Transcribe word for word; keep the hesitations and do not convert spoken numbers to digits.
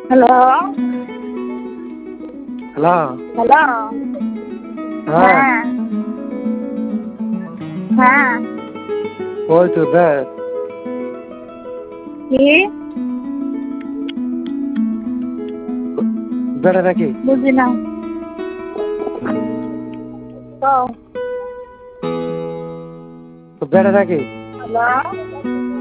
hello hello hello হ্যাঁ হ্যাঁ হ্যাঁ ওই তো দেখ কি বেটা নাকি বুঝি না তো বেটা নাকি হ্যালো